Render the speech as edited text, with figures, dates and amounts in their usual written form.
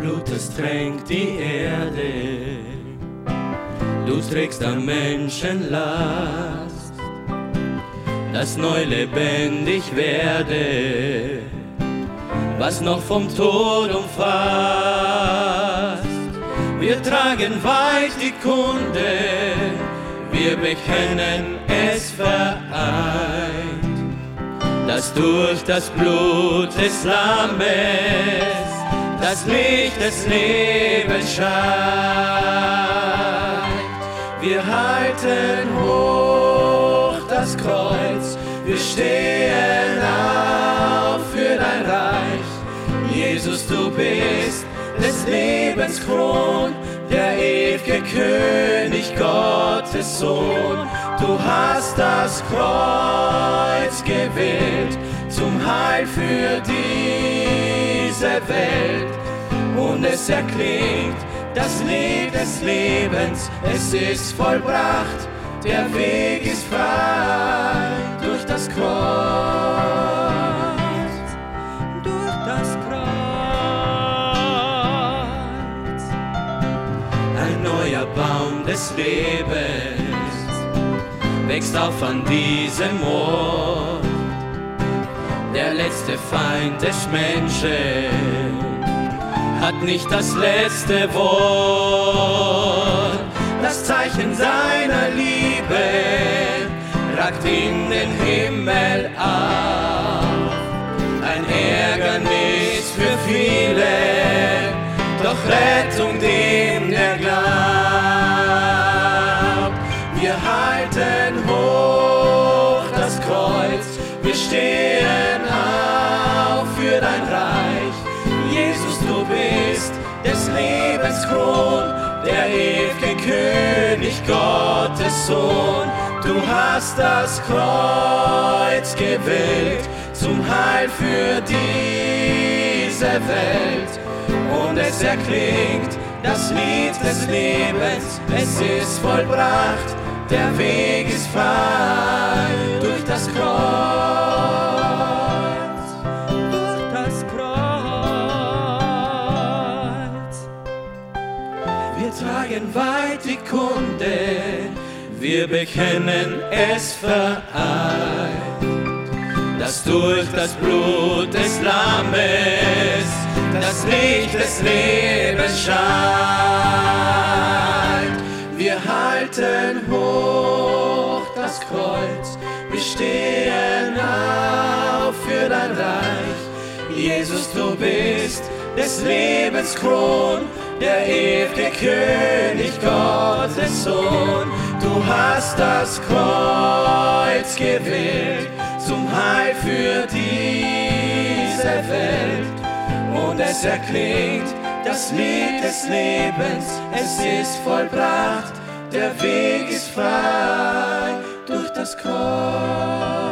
Blut, das tränkt die Erde. Du trägst am Menschen Last, dass neu lebendig werde, was noch vom Tod umfasst. Wir tragen weit die Kunde, wir bekennen es vereint, dass durch das Blut des Lammes das Licht des Lebens scheint. Wir halten hoch das Kreuz, wir stehen auf für dein Reich. Jesus, du bist des Lebens Kron, der ewige König, Gottes Sohn. Du hast das Kreuz gewählt zum Heil für diese Welt. Und es erklingt das Lied des Lebens, es ist vollbracht, der Weg ist frei durch das Kreuz. Durch das Kreuz. Ein neuer Baum des Lebens wächst auf an diesem Ort. Der letzte Feind des Menschen hat nicht das letzte Wort. Das Zeichen seiner Liebe ragt in den Himmel auf. Ein Ärgernis für viele, doch Rettung dem, der glaubt. Wir halten hoch das Kreuz, wir stehen auf für dein Reich. Jesus, du bist des Lebens Kron, der ewige König, Gottes Sohn. Du hast das Kreuz gewählt zum Heil für diese Welt. Und es erklingt das Lied des Lebens, es ist vollbracht, der Weg ist frei durch das Kreuz, durch das Kreuz. Wir tragen weit die Kunde, wir bekennen es vereint, dass durch das Blut des Lammes das Licht des Lebens scheint. Wir halten hoch das Kreuz, wir stehen auf für dein Reich. Jesus, du bist des Lebens Kron, der ewige König, Gottes Sohn. Du hast das Kreuz gewählt zum Heil für diese Welt. Und es erklingt das Lied des Lebens, es ist vollbracht, der Weg ist frei durch das Kreuz.